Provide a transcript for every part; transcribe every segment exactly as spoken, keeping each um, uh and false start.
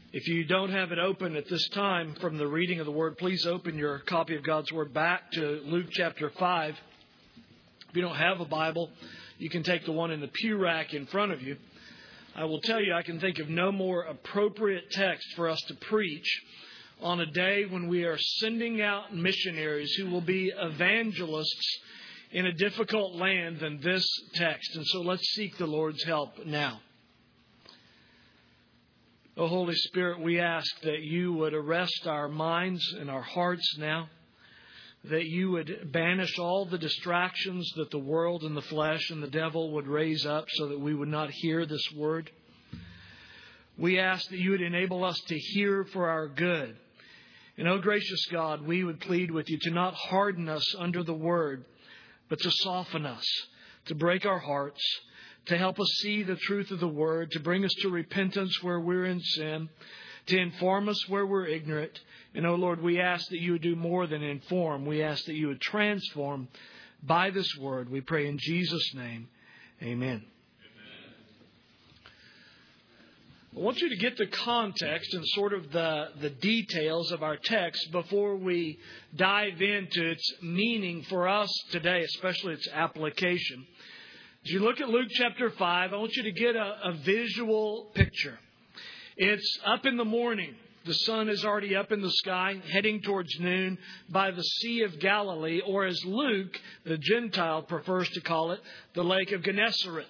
If you don't have it open at this time from the reading of the Word, please open your copy of God's Word back to Luke chapter five. If you don't have a Bible, you can take the one in the pew rack in front of you. I will tell you, I can think of no more appropriate text for us to preach on a day when we are sending out missionaries who will be evangelists in a difficult land than this text. And so let's seek the Lord's help now. Oh, Holy Spirit, we ask that you would arrest our minds and our hearts now, that you would banish all the distractions that the world and the flesh and the devil would raise up so that we would not hear this word. We ask that you would enable us to hear for our good. And, oh, gracious God, we would plead with you to not harden us under the word, but to soften us, to break our hearts, to help us see the truth of the word, to bring us to repentance where we're in sin, to inform us where we're ignorant. And, oh Lord, we ask that you would do more than inform. We ask that you would transform by this word. We pray in Jesus' name. Amen. I want you to get the context and sort of the, the details of our text before we dive into its meaning for us today, especially its application. As you look at Luke chapter five, I want you to get a, a visual picture. It's up in the morning. The sun is already up in the sky, heading towards noon by the Sea of Galilee, or as Luke, the Gentile, prefers to call it, the Lake of Gennesaret.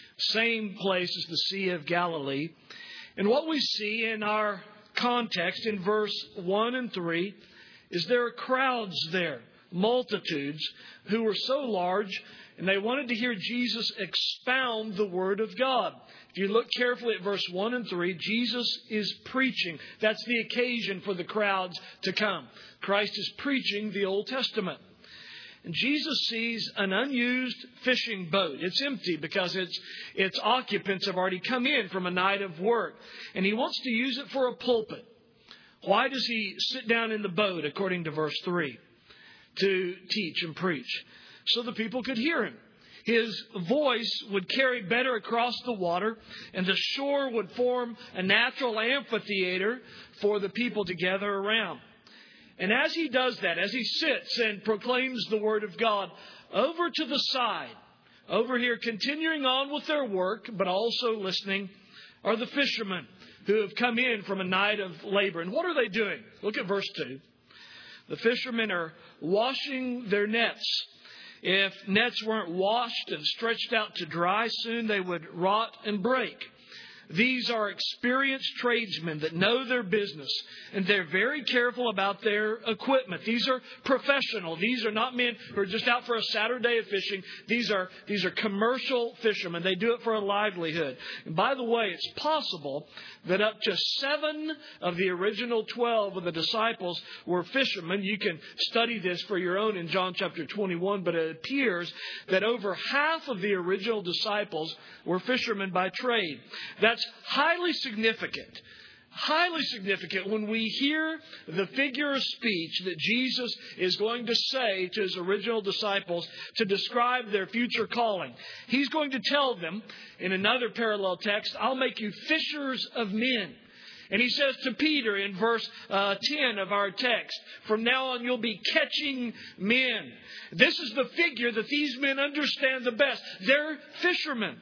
Same place as the Sea of Galilee. And what we see in our context in verse one and three is there are crowds there, multitudes, who were so large, and they wanted to hear Jesus expound the Word of God. If you look carefully at verse one and three, Jesus is preaching. That's the occasion for the crowds to come. Christ is preaching the Old Testament. And Jesus sees an unused fishing boat. It's empty because its, its occupants have already come in from a night of work. And he wants to use it for a pulpit. Why does he sit down in the boat, according to verse three, to teach and preach? So the people could hear him. His voice would carry better across the water, and the shore would form a natural amphitheater for the people to gather around. And as he does that, as he sits and proclaims the Word of God, over to the side, over here continuing on with their work, but also listening, are the fishermen who have come in from a night of labor. And what are they doing? Look at verse two. The fishermen are washing their nets. If nets weren't washed and stretched out to dry, soon they would rot and break. These are experienced tradesmen that know their business, and they're very careful about their equipment. These are professional. These are not men who are just out for a Saturday of fishing. These are these are commercial fishermen. They do it for a livelihood. And by the way, it's possible that up to seven of the original twelve of the disciples were fishermen. You can study this for your own in John chapter twenty-one, but it appears that over half of the original disciples were fishermen by trade. That's highly significant. Highly significant when we hear the figure of speech that Jesus is going to say to his original disciples to describe their future calling. He's going to tell them in another parallel text, I'll make you fishers of men. And he says to Peter in verse uh, ten of our text, from now on you'll be catching men. This is the figure that these men understand the best. They're fishermen.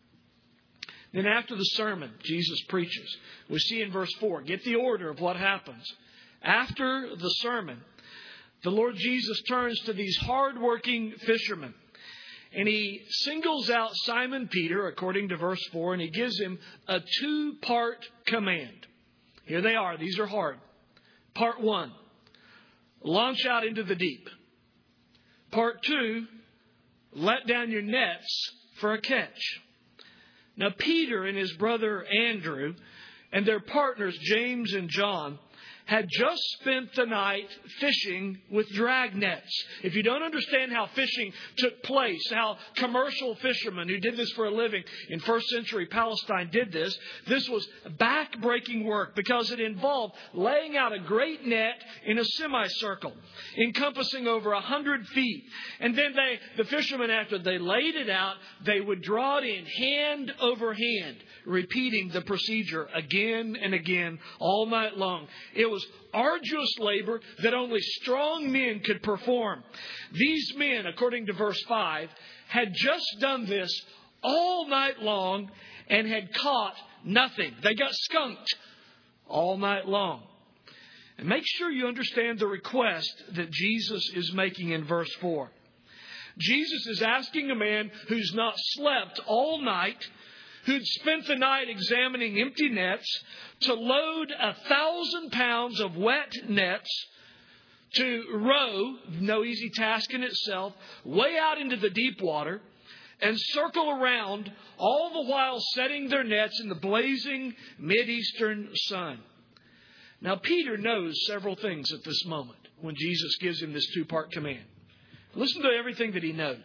Then after the sermon, Jesus preaches. We see in verse four, get the order of what happens. After the sermon, the Lord Jesus turns to these hardworking fishermen. And he singles out Simon Peter, according to verse four, and he gives him a two-part command. Here they are. These are hard. Part one, launch out into the deep. Part two, let down your nets for a catch. Now, Peter and his brother Andrew and their partners, James and John, had just spent the night fishing with drag nets. If you don't understand how fishing took place, how commercial fishermen who did this for a living in first century Palestine did this, this was back-breaking work because it involved laying out a great net in a semicircle, encompassing over a hundred feet. And then they, the fishermen, after they laid it out, they would draw it in hand over hand, repeating the procedure again and again all night long. It was arduous labor that only strong men could perform. These men, according to verse five, had just done this all night long and had caught nothing. They got skunked all night long. And make sure you understand the request that Jesus is making in verse four. Jesus is asking a man who's not slept all night, who'd spent the night examining empty nets, to load a thousand pounds of wet nets, to row, no easy task in itself, way out into the deep water, and circle around, all the while setting their nets in the blazing Mideastern sun. Now, Peter knows several things at this moment when Jesus gives him this two-part command. Listen to everything that he knows.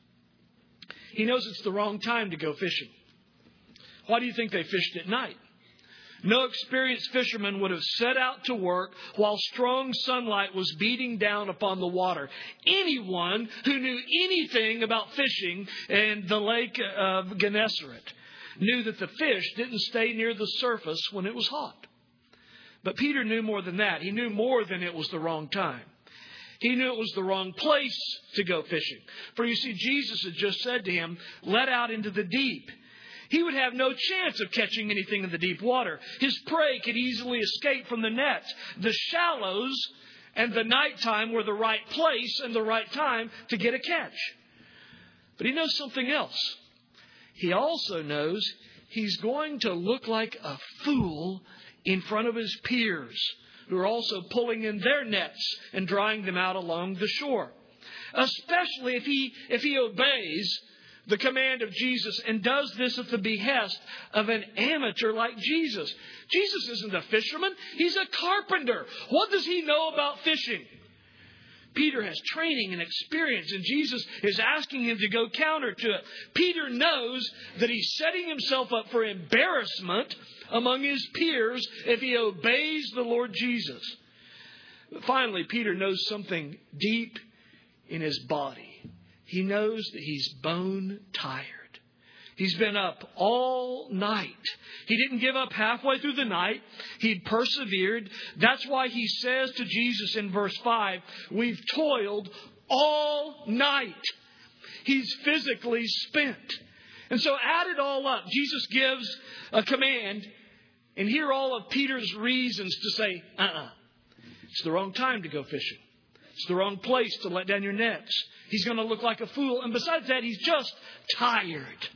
He knows it's the wrong time to go fishing. Why do you think they fished at night? No experienced fisherman would have set out to work while strong sunlight was beating down upon the water. Anyone who knew anything about fishing in the lake of Gennesaret knew that the fish didn't stay near the surface when it was hot. But Peter knew more than that. He knew more than it was the wrong time. He knew it was the wrong place to go fishing. For you see, Jesus had just said to him, let out into the deep. He would have no chance of catching anything in the deep water. His prey could easily escape from the nets. The shallows and the nighttime were the right place and the right time to get a catch. But he knows something else. He also knows he's going to look like a fool in front of his peers, who are also pulling in their nets and drying them out along the shore. Especially if he, if he obeys the command of Jesus and does this at the behest of an amateur like Jesus. Jesus isn't a fisherman. He's a carpenter. What does he know about fishing? Peter has training and experience, and Jesus is asking him to go counter to it. Peter knows that he's setting himself up for embarrassment among his peers if he obeys the Lord Jesus. But finally, Peter knows something deep in his body. He knows that he's bone tired. He's been up all night. He didn't give up halfway through the night. He'd persevered. That's why he says to Jesus in verse five, we've toiled all night. He's physically spent. And so add it all up. Jesus gives a command, and here are all of Peter's reasons to say, uh-uh. It's the wrong time to go fishing. It's the wrong place to let down your nets. He's going to look like a fool. And besides that, he's just tired.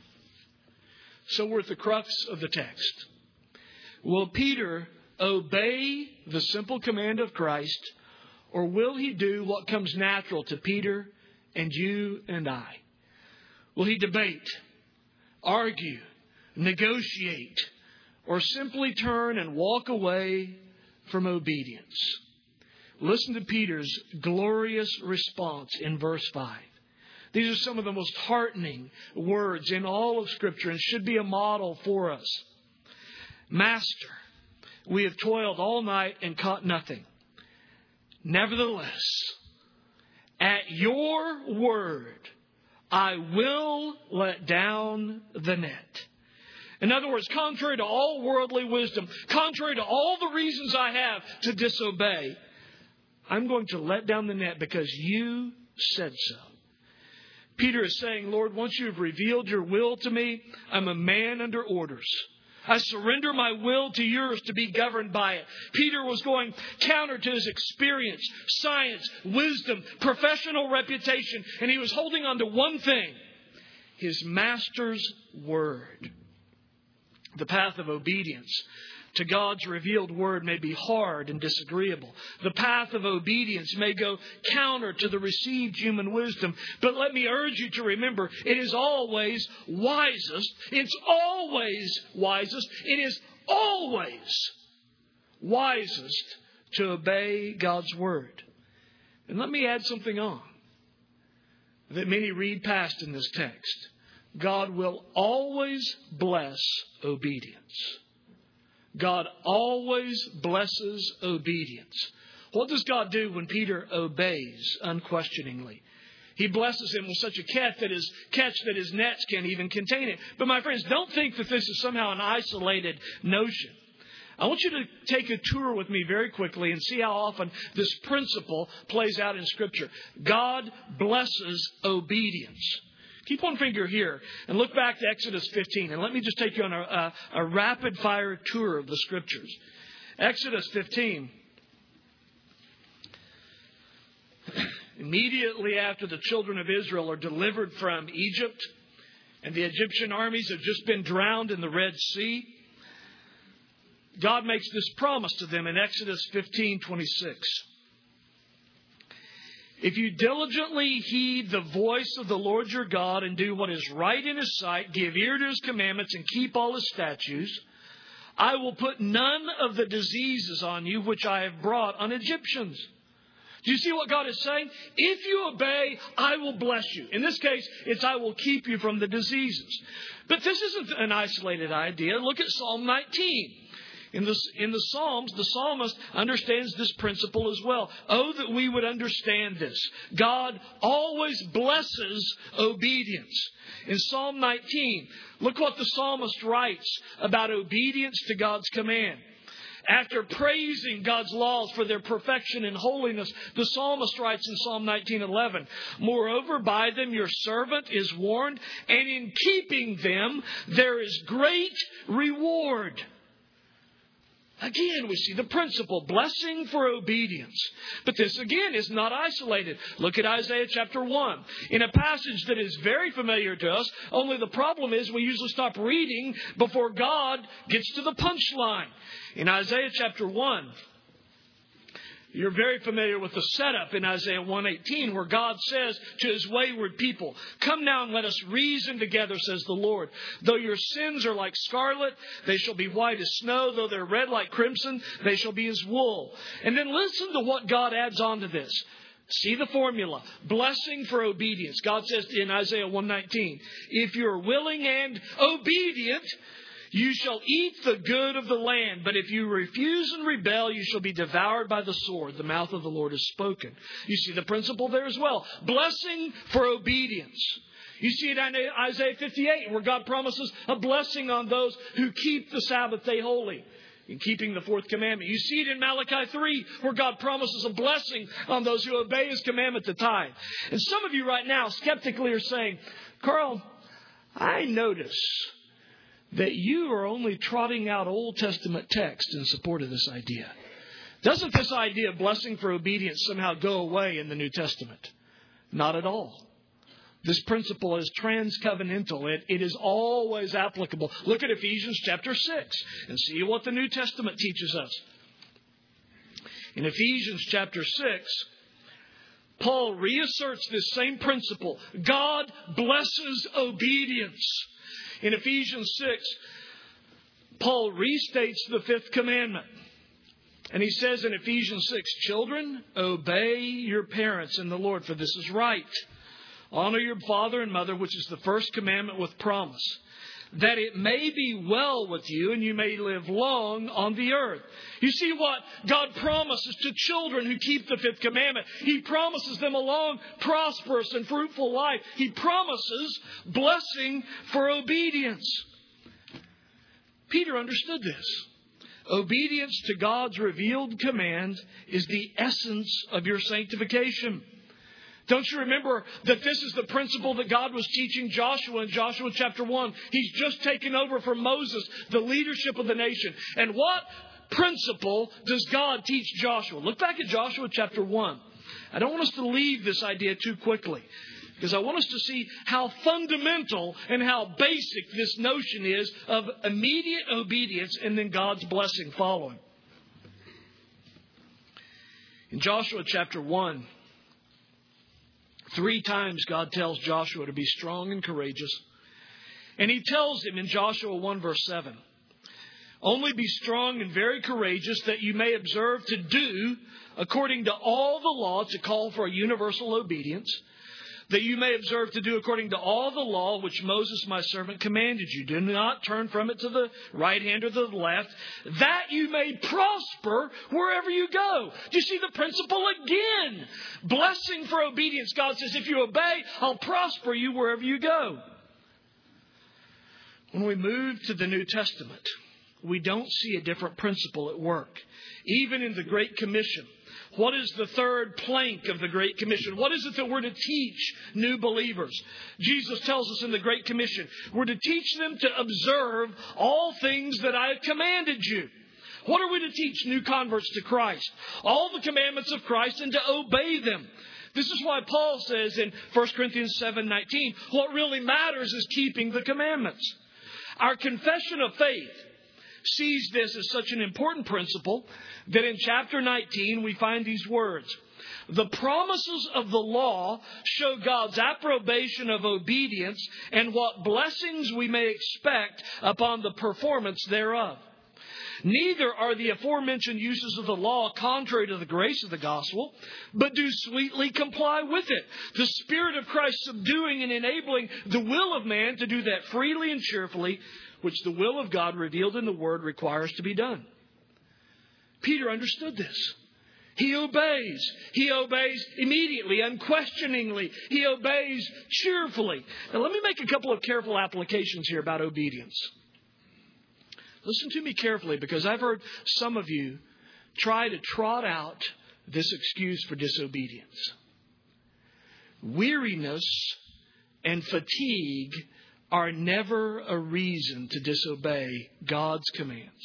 So we're at the crux of the text. Will Peter obey the simple command of Christ, or will he do what comes natural to Peter and you and I? Will he debate, argue, negotiate, or simply turn and walk away from obedience? Listen to Peter's glorious response in verse five. These are some of the most heartening words in all of Scripture and should be a model for us. Master, we have toiled all night and caught nothing. Nevertheless, at your word, I will let down the net. In other words, contrary to all worldly wisdom, contrary to all the reasons I have to disobey, I'm going to let down the net because you said so. Peter is saying, Lord, once you have revealed your will to me, I'm a man under orders. I surrender my will to yours to be governed by it. Peter was going counter to his experience, science, wisdom, professional reputation, and he was holding on to one thing, his master's word. The path of obedience to God's revealed word may be hard and disagreeable. The path of obedience may go counter to the received human wisdom. But let me urge you to remember, it is always wisest. It's always wisest. It is always wisest to obey God's Word. And let me add something on that many read past in this text. God will always bless obedience. God always blesses obedience. What does God do when Peter obeys unquestioningly? He blesses him with such a catch that his catch that his nets can't even contain it. But my friends, don't think that this is somehow an isolated notion. I want you to take a tour with me very quickly and see how often this principle plays out in Scripture. God blesses obedience. Keep one finger here and look back to Exodus fifteen. And let me just take you on a, a, a rapid-fire tour of the Scriptures. Exodus fifteen. Immediately after the children of Israel are delivered from Egypt and the Egyptian armies have just been drowned in the Red Sea, God makes this promise to them in Exodus fifteen twenty-six. If you diligently heed the voice of the Lord your God and do what is right in His sight, give ear to His commandments and keep all His statutes, I will put none of the diseases on you which I have brought on Egyptians. Do you see what God is saying? If you obey, I will bless you. In this case, it's I will keep you from the diseases. But this isn't an isolated idea. Look at Psalm nineteen. In the, in the Psalms, the psalmist understands this principle as well. Oh, that we would understand this. God always blesses obedience. In Psalm nineteen, look what the psalmist writes about obedience to God's command. After praising God's laws for their perfection and holiness, the psalmist writes in Psalm nineteen eleven, moreover, by them your servant is warned, and in keeping them there is great reward. Again, we see the principle, blessing for obedience. But this, again, is not isolated. Look at Isaiah chapter one. In a passage that is very familiar to us, only the problem is we usually stop reading before God gets to the punchline. In Isaiah chapter one, you're very familiar with the setup in Isaiah one eighteen, where God says to His wayward people, come now and let us reason together, says the Lord. Though your sins are like scarlet, they shall be white as snow. Though they're red like crimson, they shall be as wool. And then listen to what God adds on to this. See the formula. Blessing for obedience. God says in Isaiah one nineteen, if you're willing and obedient, you shall eat the good of the land, but if you refuse and rebel, you shall be devoured by the sword. The mouth of the Lord has spoken. You see the principle there as well. Blessing for obedience. You see it in Isaiah fifty-eight, where God promises a blessing on those who keep the Sabbath day holy, in keeping the fourth commandment. You see it in Malachi three, where God promises a blessing on those who obey His commandment to tithe. And some of you right now skeptically are saying, Carl, I notice that you are only trotting out Old Testament text in support of this idea. Doesn't this idea of blessing for obedience somehow go away in the New Testament? Not at all. This principle is transcovenantal. It, it is always applicable. Look at Ephesians chapter six and see what the New Testament teaches us. In Ephesians chapter six, Paul reasserts this same principle. God blesses obedience. In Ephesians six, Paul restates the fifth commandment. And he says in Ephesians six, children, obey your parents in the Lord, for this is right. Honor your father and mother, which is the first commandment with promise, that it may be well with you and you may live long on the earth. You see what God promises to children who keep the fifth commandment. He promises them a long, prosperous, and fruitful life. He promises blessing for obedience. Peter understood this. Obedience to God's revealed command is the essence of your sanctification. Don't you remember that this is the principle that God was teaching Joshua in Joshua chapter one? He's just taken over from Moses, the leadership of the nation. And what principle does God teach Joshua? Look back at Joshua chapter one. I don't want us to leave this idea too quickly, because I want us to see how fundamental and how basic this notion is of immediate obedience and then God's blessing following. In Joshua chapter one, three times God tells Joshua to be strong and courageous. And He tells him in Joshua one verse seven, Only be strong and very courageous, that you may observe to do according to all the law, to call for a universal obedience, that you may observe to do according to all the law which Moses my servant commanded you. Do not turn from it to the right hand or to the left, that you may prosper wherever you go. Do you see the principle again? Blessing for obedience. God says, if you obey, I'll prosper you wherever you go. When we move to the New Testament, we don't see a different principle at work. Even in the Great Commission. What is the third plank of the Great Commission? What is it that we're to teach new believers? Jesus tells us in the Great Commission, we're to teach them to observe all things that I have commanded you. What are we to teach new converts to Christ? All the commandments of Christ, and to obey them. This is why Paul says in First Corinthians seven nineteen, what really matters is keeping the commandments. Our confession of faith sees this as such an important principle that in chapter nineteen we find these words. The promises of the law show God's approbation of obedience and what blessings we may expect upon the performance thereof. Neither are the aforementioned uses of the law contrary to the grace of the gospel, but do sweetly comply with it. The Spirit of Christ subduing and enabling the will of man to do that freely and cheerfully, which the will of God revealed in the Word requires to be done. Peter understood this. He obeys. He obeys immediately, unquestioningly. He obeys cheerfully. Now let me make a couple of careful applications here about obedience. Listen to me carefully, because I've heard some of you try to trot out this excuse for disobedience. Weariness and fatigue are never a reason to disobey God's commands.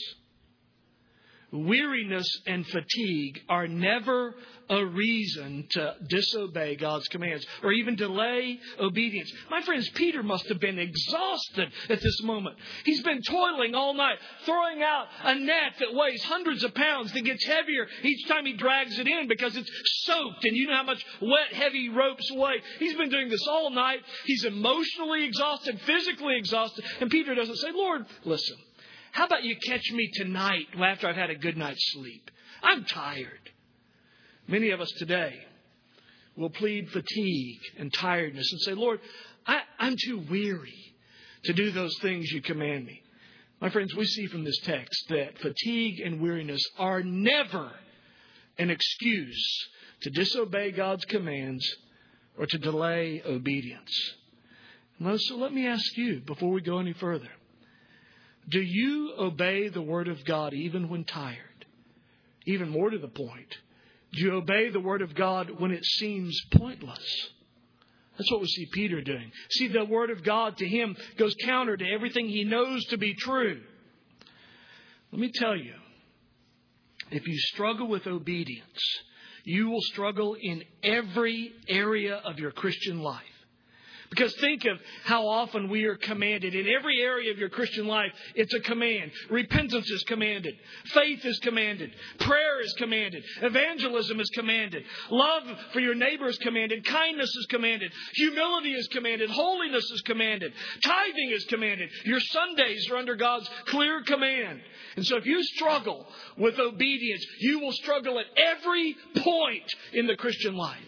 Weariness and fatigue are never a reason to disobey God's commands or even delay obedience. My friends, Peter must have been exhausted at this moment. He's been toiling all night, throwing out a net that weighs hundreds of pounds, that gets heavier each time he drags it in because it's soaked. And you know how much wet, heavy ropes weigh. He's been doing this all night. He's emotionally exhausted, physically exhausted. And Peter doesn't say, Lord, listen, how about you catch me tonight after I've had a good night's sleep? I'm tired. Many of us today will plead fatigue and tiredness and say, Lord, I, I'm too weary to do those things you command me. My friends, we see from this text that fatigue and weariness are never an excuse to disobey God's commands or to delay obedience. So let me ask you, before we go any further, do you obey the Word of God even when tired? Even more to the point, do you obey the Word of God when it seems pointless? That's what we see Peter doing. See, the Word of God to him goes counter to everything he knows to be true. Let me tell you, if you struggle with obedience, you will struggle in every area of your Christian life. Because think of how often we are commanded. In every area of your Christian life, it's a command. Repentance is commanded. Faith is commanded. Prayer is commanded. Evangelism is commanded. Love for your neighbor is commanded. Kindness is commanded. Humility is commanded. Holiness is commanded. Tithing is commanded. Your Sundays are under God's clear command. And so if you struggle with obedience, you will struggle at every point in the Christian life.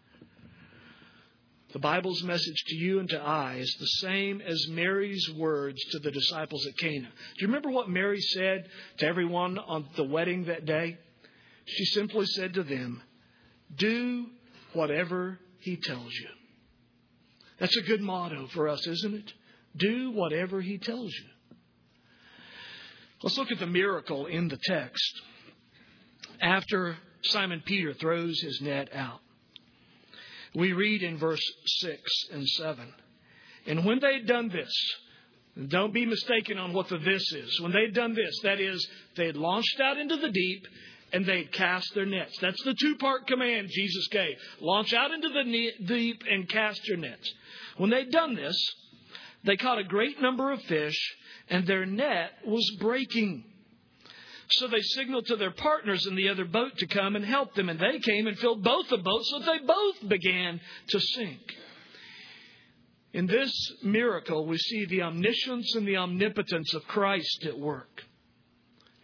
The Bible's message to you and to I is the same as Mary's words to the disciples at Cana. Do you remember what Mary said to everyone on the wedding that day? She simply said to them, do whatever He tells you. That's a good motto for us, isn't it? Do whatever He tells you. Let's look at the miracle in the text. After Simon Peter throws his net out, we read in verse six and seven. And when they'd done this, don't be mistaken on what the this is. When they'd done this, that is, they had launched out into the deep and they'd cast their nets. That's the two-part command Jesus gave. Launch out into the deep and cast your nets. When they'd done this, they caught a great number of fish and their net was breaking. So they signaled to their partners in the other boat to come and help them. And they came and filled both the boats so that they both began to sink. In this miracle, we see the omniscience and the omnipotence of Christ at work.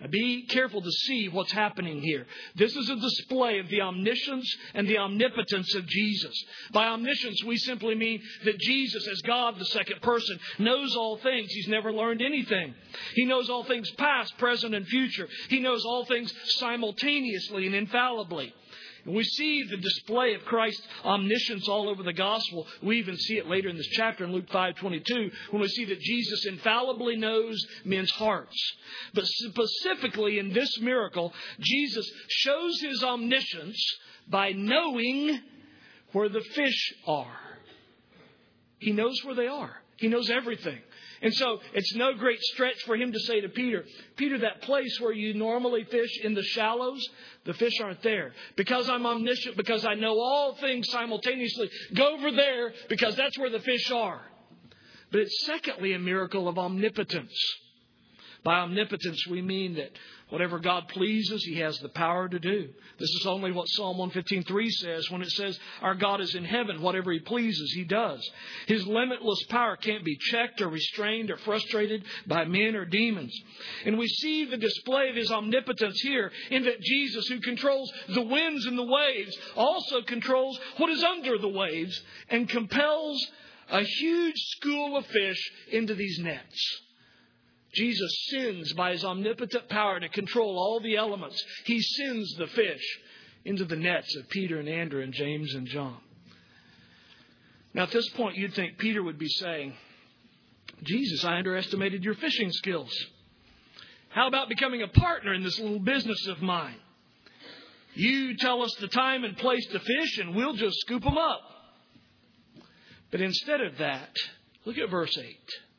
Now be careful to see what's happening here. This is a display of the omniscience and the omnipotence of Jesus. By omniscience, we simply mean that Jesus, as God, the second person, knows all things. He's never learned anything. He knows all things past, present, and future. He knows all things simultaneously and infallibly. And we see the display of Christ's omniscience all over the gospel. We even see it later in this chapter in Luke five twenty-two, when we see that Jesus infallibly knows men's hearts. But specifically in this miracle, Jesus shows His omniscience by knowing where the fish are. He knows where they are. He knows everything. And so it's no great stretch for Him to say to Peter, Peter, that place where you normally fish in the shallows, the fish aren't there. Because I'm omniscient, because I know all things simultaneously, go over there because that's where the fish are. But it's secondly a miracle of omnipotence. By omnipotence, we mean that whatever God pleases, He has the power to do. This is only what Psalm one fifteen three says when it says, our God is in heaven. Whatever He pleases, He does. His limitless power can't be checked or restrained or frustrated by men or demons. And we see the display of His omnipotence here in that Jesus, who controls the winds and the waves, also controls what is under the waves and compels a huge school of fish into these nets. Jesus sends by His omnipotent power to control all the elements. He sends the fish into the nets of Peter and Andrew and James and John. Now at this point you'd think Peter would be saying, Jesus, I underestimated your fishing skills. How about becoming a partner in this little business of mine? You tell us the time and place to fish and we'll just scoop them up. But instead of that, look at verse eight.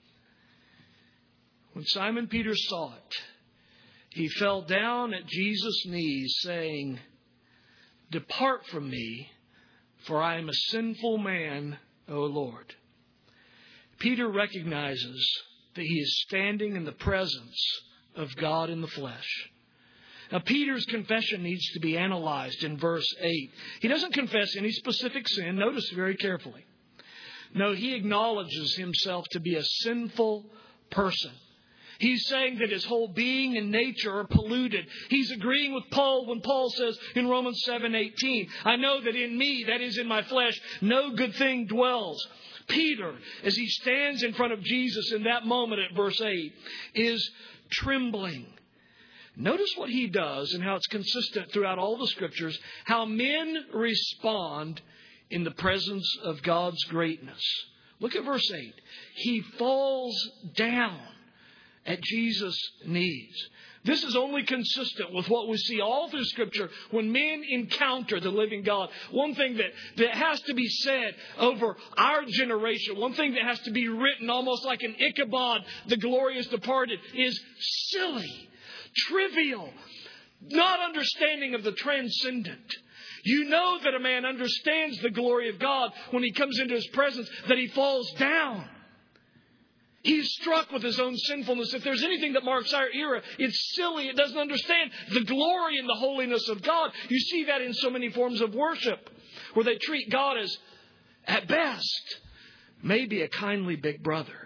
When Simon Peter saw it, he fell down at Jesus' knees, saying, depart from me, for I am a sinful man, O Lord. Peter recognizes that he is standing in the presence of God in the flesh. Now, Peter's confession needs to be analyzed in verse eight. He doesn't confess any specific sin. Notice very carefully. No, he acknowledges himself to be a sinful person. He's saying that his whole being and nature are polluted. He's agreeing with Paul when Paul says in Romans seven eighteen, I know that in me, that is in my flesh, no good thing dwells. Peter, as he stands in front of Jesus in that moment at verse eight, is trembling. Notice what he does and how it's consistent throughout all the scriptures, how men respond in the presence of God's greatness. Look at verse eight. He falls down at Jesus' knees. This is only consistent with what we see all through Scripture when men encounter the living God. One thing that, that has to be said over our generation, one thing that has to be written almost like an Ichabod, the glorious departed, is silly, trivial, not understanding of the transcendent. You know that a man understands the glory of God when he comes into His presence, that he falls down. He's struck with his own sinfulness. If there's anything that marks our era, it's silly. It doesn't understand the glory and the holiness of God. You see that in so many forms of worship, where they treat God as, at best, maybe a kindly big brother.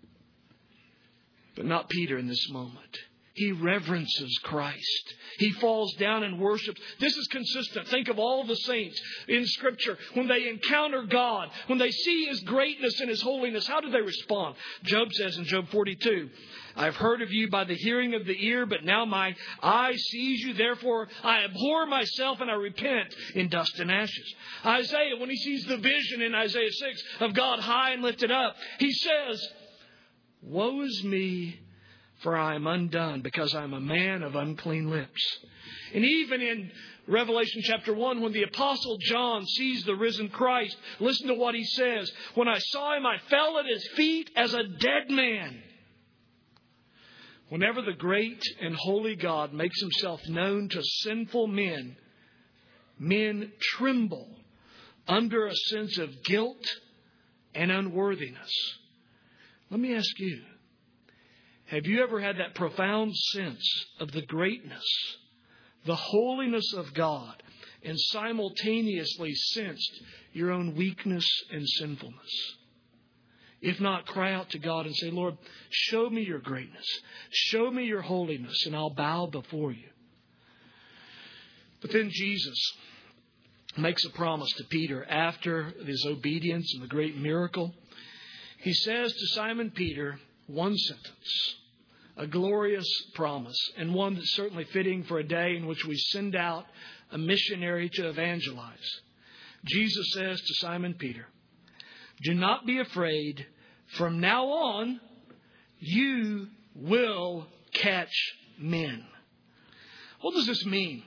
But not Peter in this moment. He reverences Christ. He falls down and worships. This is consistent. Think of all the saints in Scripture. When they encounter God, when they see His greatness and His holiness, how do they respond? Job says in Job forty-two, I've heard of you by the hearing of the ear, but now my eye sees you. Therefore, I abhor myself and I repent in dust and ashes. Isaiah, when he sees the vision in Isaiah six of God high and lifted up, he says, woe is me, for I am undone, because I am a man of unclean lips. And even in Revelation chapter one, when the Apostle John sees the risen Christ, listen to what he says. When I saw Him, I fell at His feet as a dead man. Whenever the great and holy God makes Himself known to sinful men, men tremble under a sense of guilt and unworthiness. Let me ask you, have you ever had that profound sense of the greatness, the holiness of God, and simultaneously sensed your own weakness and sinfulness? If not, cry out to God and say, Lord, show me your greatness. Show me your holiness, and I'll bow before you. But then Jesus makes a promise to Peter after his obedience and the great miracle. He says to Simon Peter one sentence, a glorious promise, and one that's certainly fitting for a day in which we send out a missionary to evangelize. Jesus says to Simon Peter, do not be afraid. From now on, you will catch men. What does this mean?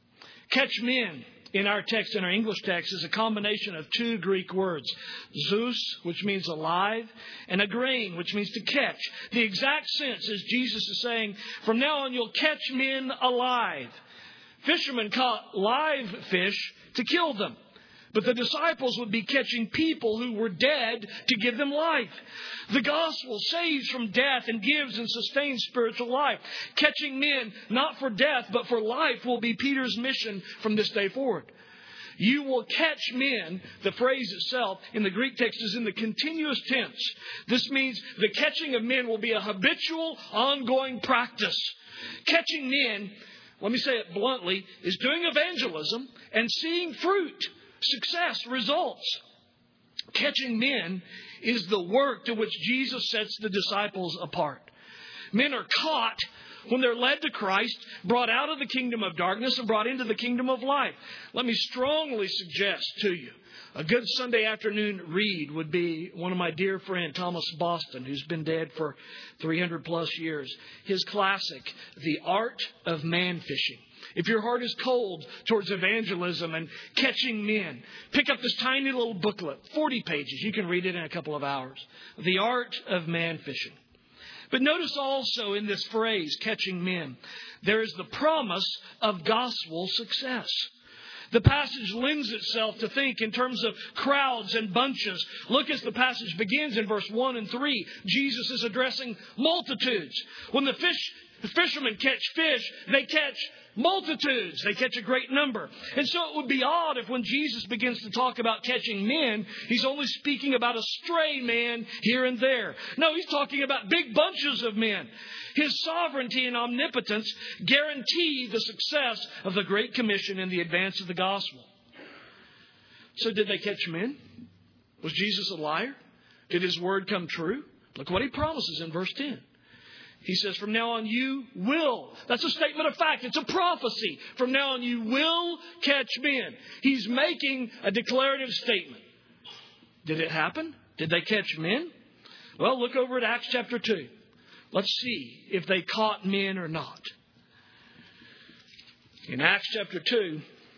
Catch men in our text, in our English text, is a combination of two Greek words. Zeus, which means alive, and agrain, which means to catch. The exact sense is Jesus is saying, from now on you'll catch men alive. Fishermen caught live fish to kill them. But the disciples would be catching people who were dead to give them life. The gospel saves from death and gives and sustains spiritual life. Catching men, not for death, but for life, will be Peter's mission from this day forward. You will catch men. The phrase itself in the Greek text is in the continuous tense. This means the catching of men will be a habitual, ongoing practice. Catching men, let me say it bluntly, is doing evangelism and seeing fruit. Success, results. Catching men is the work to which Jesus sets the disciples apart. Men are caught when they're led to Christ, brought out of the kingdom of darkness and brought into the kingdom of light. Let me strongly suggest to you, a good Sunday afternoon read would be one of my dear friend, Thomas Boston, who's been dead for three hundred plus years. His classic, The Art of Man Fishing. If your heart is cold towards evangelism and catching men, pick up this tiny little booklet, forty pages. You can read it in a couple of hours. The Art of Man Fishing. But notice also in this phrase, catching men, there is the promise of gospel success. The passage lends itself to think in terms of crowds and bunches. Look as the passage begins in verse one and three. Jesus is addressing multitudes. When the fish, the fishermen catch fish, they catch multitudes. They catch a great number. And so it would be odd if when Jesus begins to talk about catching men, he's only speaking about a stray man here and there. No, he's talking about big bunches of men. His sovereignty and omnipotence guarantee the success of the Great Commission in the advance of the gospel. So did they catch men? Was Jesus a liar? Did his word come true? Look what he promises in verse ten. He says, from now on you will. That's a statement of fact. It's a prophecy. From now on you will catch men. He's making a declarative statement. Did it happen? Did they catch men? Well, look over at Acts chapter two. Let's see if they caught men or not. In Acts chapter two,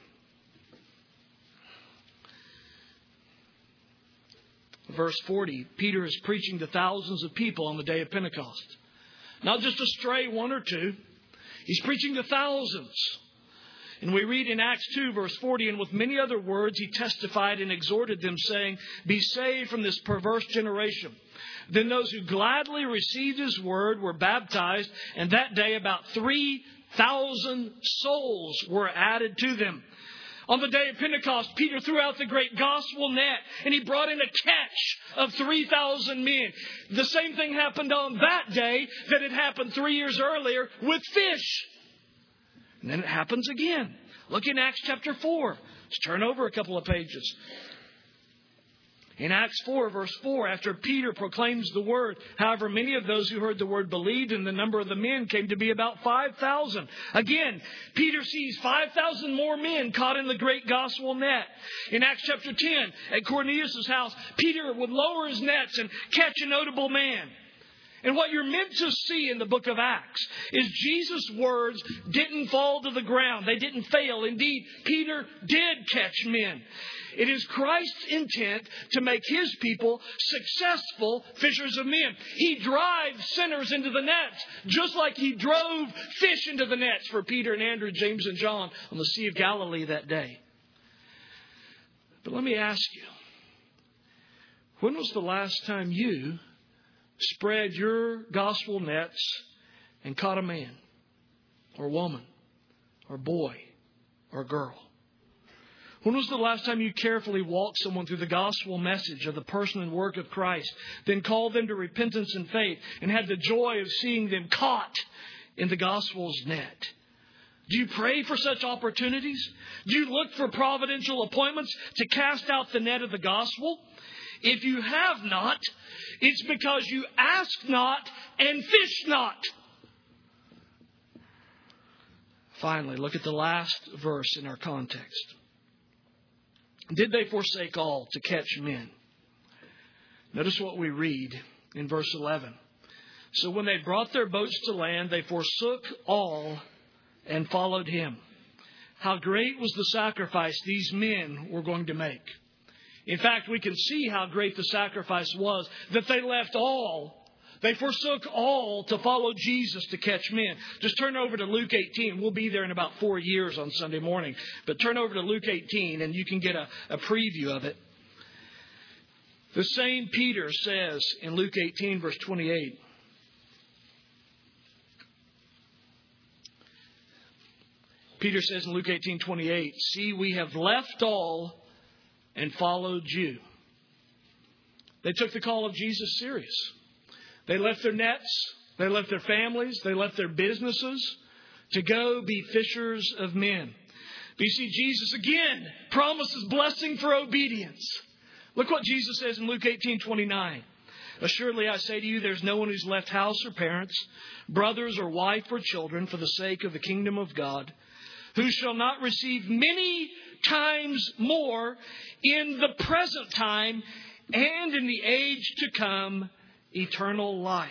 verse forty, Peter is preaching to thousands of people on the day of Pentecost. Not just a stray one or two. He's preaching to thousands. And we read in Acts two, verse forty, and with many other words he testified and exhorted them, saying, be saved from this perverse generation. Then those who gladly received his word were baptized, and that day about three thousand souls were added to them. On the day of Pentecost, Peter threw out the great gospel net and he brought in a catch of three thousand men. The same thing happened on that day that had happened three years earlier with fish. And then it happens again. Look in Acts chapter four. Let's turn over a couple of pages. In Acts four, verse four, after Peter proclaims the word, however, many of those who heard the word believed, and the number of the men came to be about five thousand. Again, Peter sees five thousand more men caught in the great gospel net. In Acts chapter ten, at Cornelius' house, Peter would lower his nets and catch a notable man. And what you're meant to see in the book of Acts is Jesus' words didn't fall to the ground. They didn't fail. Indeed, Peter did catch men. It is Christ's intent to make his people successful fishers of men. He drives sinners into the nets, just like he drove fish into the nets for Peter and Andrew, James and John on the Sea of Galilee that day. But let me ask you, when was the last time you spread your gospel nets and caught a man or woman or boy or girl? When was the last time you carefully walked someone through the gospel message of the person and work of Christ, then called them to repentance and faith, and had the joy of seeing them caught in the gospel's net? Do you pray for such opportunities? Do you look for providential appointments to cast out the net of the gospel? If you have not, it's because you ask not and fish not. Finally, look at the last verse in our context. Did they forsake all to catch men? Notice what we read in verse eleven. So when they brought their boats to land, they forsook all and followed him. How great was the sacrifice these men were going to make. In fact, we can see how great the sacrifice was, that they left all. They forsook all to follow Jesus to catch men. Just turn over to Luke eighteen. We'll be there in about four years on Sunday morning. But turn over to Luke eighteen and you can get a, a preview of it. The same Peter says in Luke eighteen, verse twenty-eight. Peter says in Luke eighteen, twenty-eight, see, we have left all and followed you. They took the call of Jesus serious. They left their nets, they left their families, they left their businesses to go be fishers of men. But you see, Jesus again promises blessing for obedience. Look what Jesus says in Luke eighteen, twenty-nine. Assuredly, I say to you, there's no one who's left house or parents, brothers or wife or children for the sake of the kingdom of God, who shall not receive many times more in the present time and in the age to come eternal life.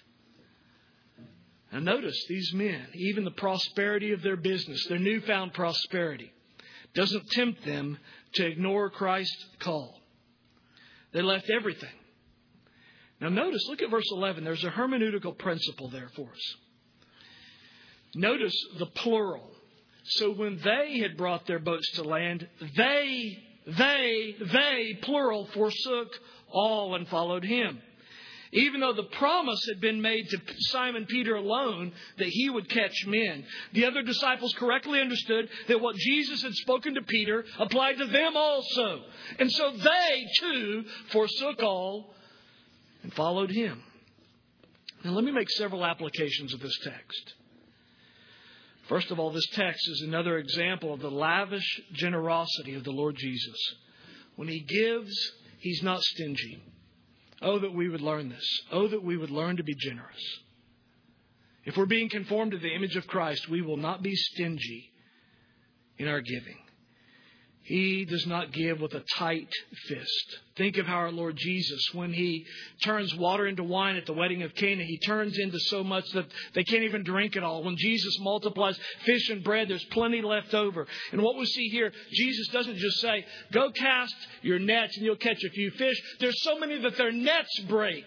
Now notice these men, even the prosperity of their business, their newfound prosperity, doesn't tempt them to ignore Christ's call. They left everything. Now notice, look at verse eleven. There's a hermeneutical principle there for us. Notice the plural. So when they had brought their boats to land, they, they, they, plural, forsook all and followed him. Even though the promise had been made to Simon Peter alone that he would catch men, the other disciples correctly understood that what Jesus had spoken to Peter applied to them also. And so they too forsook all and followed him. Now let me make several applications of this text. First of all, this text is another example of the lavish generosity of the Lord Jesus. When he gives, he's not stingy. Oh, that we would learn this. Oh, that we would learn to be generous. If we're being conformed to the image of Christ, we will not be stingy in our giving. He does not give with a tight fist. Think of how our Lord Jesus, when he turns water into wine at the wedding of Cana, he turns into so much that they can't even drink it all. When Jesus multiplies fish and bread, there's plenty left over. And what we see here, Jesus doesn't just say, go cast your nets and you'll catch a few fish. There's so many that their nets break.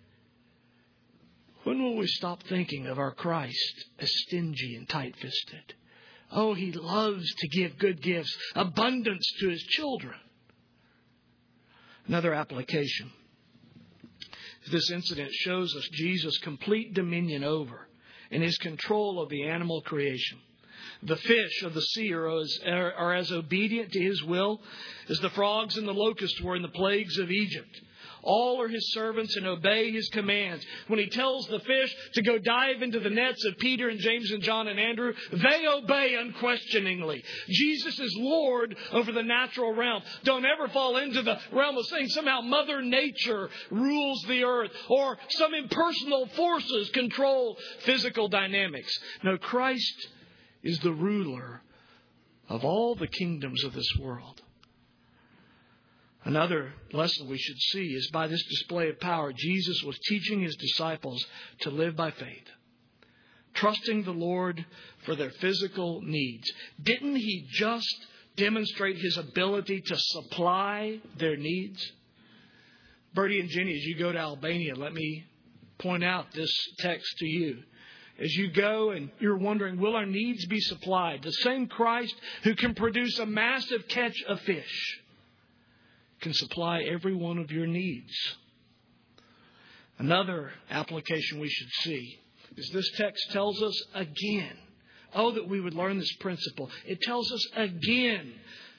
When will we stop thinking of our Christ as stingy and tight-fisted? Oh, he loves to give good gifts, abundance to his children. Another application. This incident shows us Jesus' complete dominion over and his control of the animal creation. The fish of the sea are as, are as obedient to his will as the frogs and the locusts were in the plagues of Egypt. All are his servants and obey his commands. When he tells the fish to go dive into the nets of Peter and James and John and Andrew, they obey unquestioningly. Jesus is Lord over the natural realm. Don't ever fall into the realm of saying somehow Mother Nature rules the earth or some impersonal forces control physical dynamics. No, Christ is the ruler of all the kingdoms of this world. Another lesson we should see is by this display of power, Jesus was teaching his disciples to live by faith, trusting the Lord for their physical needs. Didn't he just demonstrate his ability to supply their needs? Bertie and Jenny, as you go to Albania, let me point out this text to you. As you go and you're wondering, will our needs be supplied? The same Christ who can produce a massive catch of fish can supply every one of your needs. Another application we should see is this text tells us again, oh, that we would learn this principle. It tells us again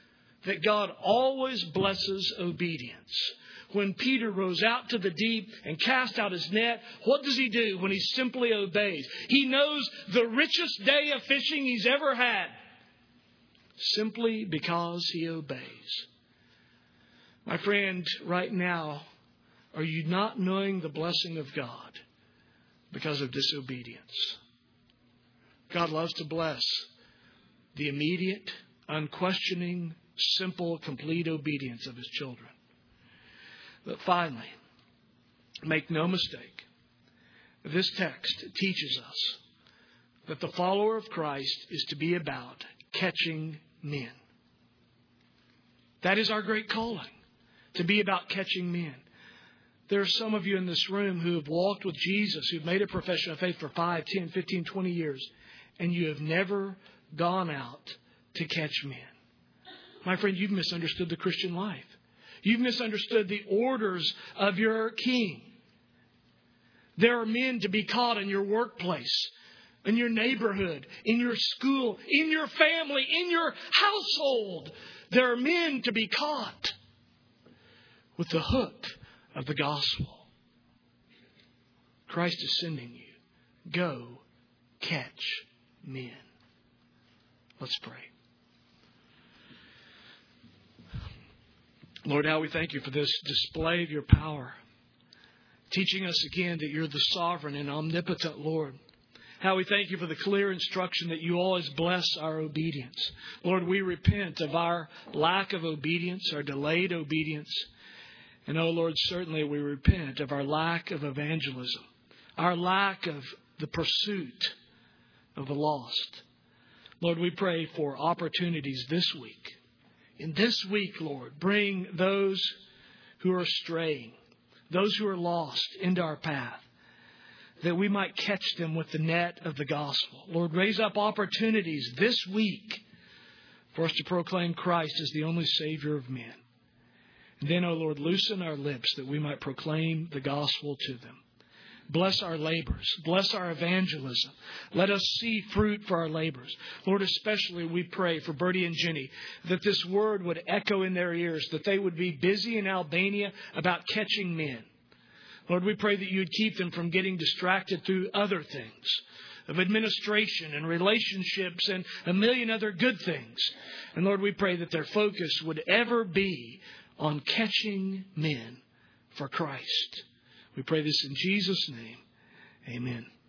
that God always blesses obedience. When Peter rows out to the deep and cast out his net, what does he do when he simply obeys? He knows the richest day of fishing he's ever had, simply because he obeys. My friend, right now, are you not knowing the blessing of God because of disobedience? God loves to bless the immediate, unquestioning, simple, complete obedience of His children. But finally, make no mistake, this text teaches us that the follower of Christ is to be about catching men. That is our great calling, to be about catching men. There are some of you in this room who have walked with Jesus, who've made a profession of faith for five, ten, fifteen, twenty years, and you have never gone out to catch men. My friend, you've misunderstood the Christian life. You've misunderstood the orders of your King. There are men to be caught in your workplace, in your neighborhood, in your school, in your family, in your household. There are men to be caught with the hook of the gospel. Christ is sending you. Go catch men. Let's pray. Lord, how we thank You for this display of Your power, teaching us again that You're the sovereign and omnipotent Lord. How we thank You for the clear instruction that You always bless our obedience. Lord, we repent of our lack of obedience, our delayed obedience. And, oh Lord, certainly we repent of our lack of evangelism, our lack of the pursuit of the lost. Lord, we pray for opportunities this week. In this week, Lord, bring those who are straying, those who are lost into our path, that we might catch them with the net of the gospel. Lord, raise up opportunities this week for us to proclaim Christ as the only Savior of men. And then, oh Lord, loosen our lips that we might proclaim the gospel to them. Bless our labors. Bless our evangelism. Let us see fruit for our labors. Lord, especially we pray for Bertie and Jenny, that this word would echo in their ears, that they would be busy in Albania about catching men. Lord, we pray that You would keep them from getting distracted through other things, of administration and relationships and a million other good things. And Lord, we pray that their focus would ever be on catching men for Christ. We pray this in Jesus' name. Amen.